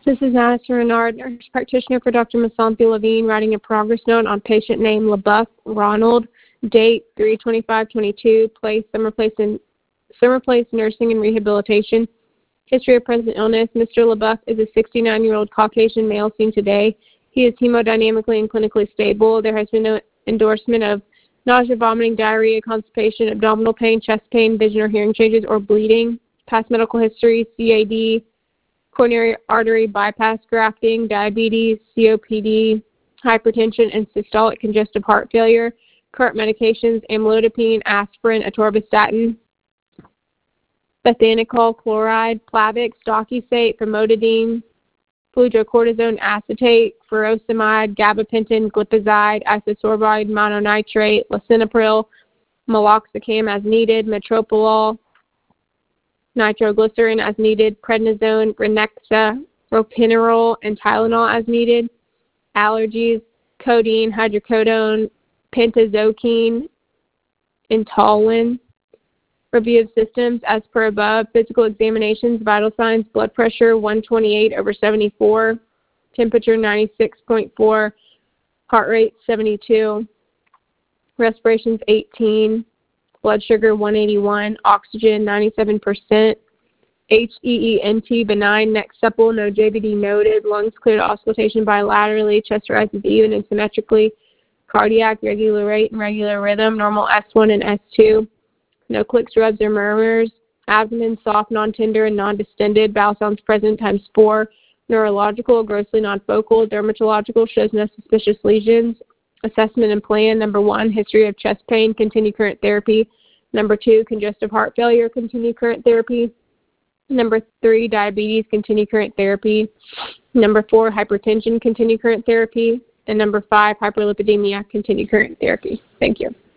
This is Madison Renard, nurse practitioner for Dr. Masanthi Levine, writing a progress note on patient name LaBeouf Ronald, date 3/25/22, place Summer Place Nursing and Rehabilitation. History of present illness. Mr. LaBeouf is a 69-year-old Caucasian male seen today. He is hemodynamically and clinically stable. There has been no endorsement of nausea, vomiting, diarrhea, constipation, abdominal pain, chest pain, vision or hearing changes, or bleeding. Past medical history, CAD, coronary artery bypass grafting, diabetes, COPD, hypertension, and systolic congestive heart failure. Current medications, amlodipine, aspirin, atorvastatin, bethanyl chloride, Plavix, Doxysate, famotidine, fludrocortisone acetate, furosemide, gabapentin, glipizide, isosorbide, mononitrate, lisinopril, meloxicam as needed, metoprolol, nitroglycerin as needed, prednisone, Renexa, ropinirole, and Tylenol as needed. Allergies, codeine, hydrocodone, pentozoquine, Intalin. Review of systems as per above. Physical examinations, vital signs, blood pressure 128/74, temperature 96.4, heart rate 72, respirations 18, blood sugar 181, oxygen 97%, HEENT benign, neck supple, no JVD noted, lungs cleared auscultation bilaterally, chest rises even and symmetrically, cardiac regular rate and regular rhythm, normal S1 and S2, no clicks, rubs, or murmurs, abdomen soft, non-tender, and non-distended, bowel sounds present ×4, neurological, grossly non-focal, dermatological, shows no suspicious lesions. Assessment and plan. Number 1, history of chest pain, continue current therapy. Number 2, congestive heart failure, continue current therapy. Number 3, diabetes, continue current therapy. Number 4, hypertension, continue current therapy. And number 5, hyperlipidemia, continue current therapy. Thank you.